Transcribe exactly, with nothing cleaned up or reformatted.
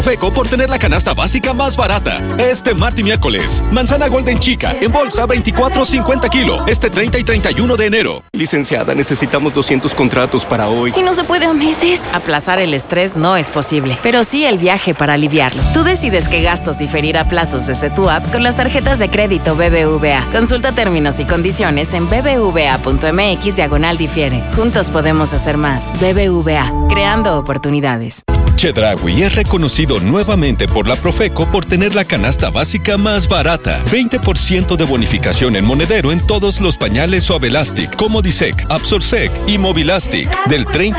Profeco por tener la canasta básica más barata. Este martes y miércoles. Manzana Golden Chica en bolsa veinticuatro cincuenta kilo. Este treinta y treinta y uno de enero. Licenciada, necesitamos doscientos contratos para hoy. ¿Y no se puede a meses? Aplazar el estrés no es posible, pero sí el viaje para aliviarlo. Tú decides qué gastos diferir a plazos desde tu app con las tarjetas de crédito B B V A. Consulta términos y condiciones en bbva.mx diagonal difiere. Juntos podemos hacer más. B B V A, creando oportunidades. Chedraui es reconocido nuevamente por la Profeco por tener la canasta básica más barata. veinte por ciento de bonificación en monedero en todos los pañales Suavelastic, Comodisec, Absorsec y Movilastic. Del treinta